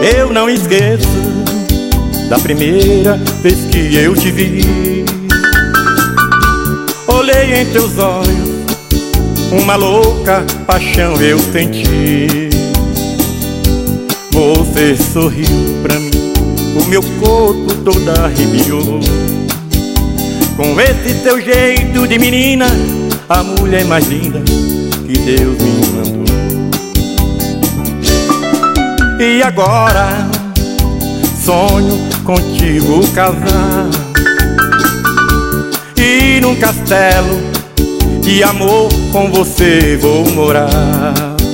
Eu não esqueço da primeira vez que eu te vi. Olhei em teus olhos, uma louca paixão eu senti. Você sorriu pra mim, o meu corpo todo arrepiou. Com esse teu jeito de menina, a mulher mais linda que Deus me mandou. E agora sonho contigo casar, e num castelo de amor com você vou morar.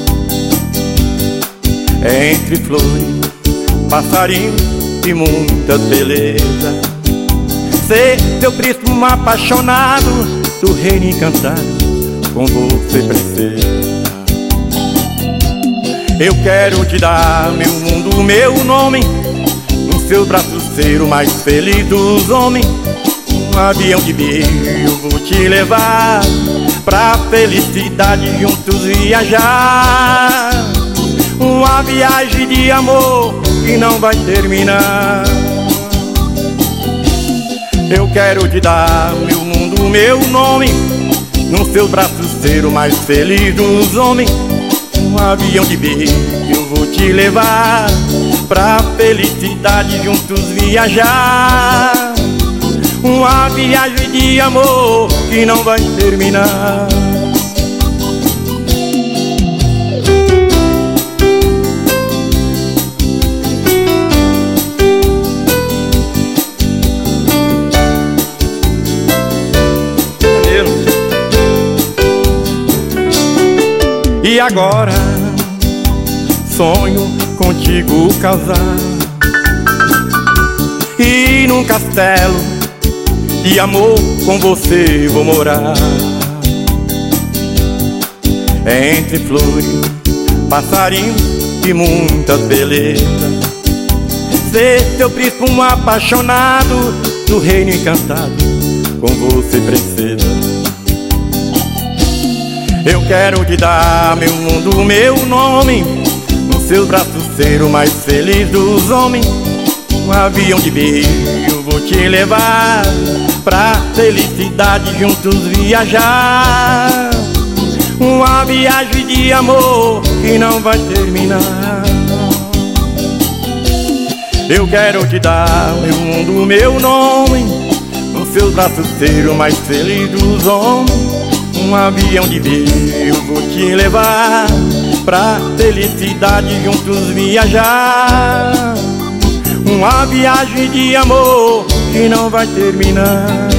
Entre flores, passarinhos e muita beleza, ser teu príncipe apaixonado do reino encantado, com você princesa. Eu quero te dar meu mundo, meu nome, no seu braço ser o mais feliz dos homens. Um avião de beijo eu vou te levar, pra felicidade juntos viajar. Uma viagem de amor que não vai terminar. Eu quero te dar meu mundo, meu nome, nos seus braços ser o mais feliz dos homens. Um avião de beijo eu vou te levar, pra felicidade juntos viajar. Uma viagem de amor que não vai terminar. E agora sonho contigo casar, e num castelo de amor com você vou morar. Entre flores, passarinhos e muita beleza, ser teu príncipe apaixonado do reino encantado, com você princesa. Eu quero te dar meu mundo, meu nome, nos seus braços ser o mais feliz dos homens. Um avião de beijo eu vou te levar, pra felicidade juntos viajar. Uma viagem de amor que não vai terminar. Eu quero te dar meu mundo, meu nome, nos seus braços ser o mais feliz dos homens. Um avião de beijo eu vou te levar, pra felicidade juntos viajar. Uma viagem de amor que não vai terminar.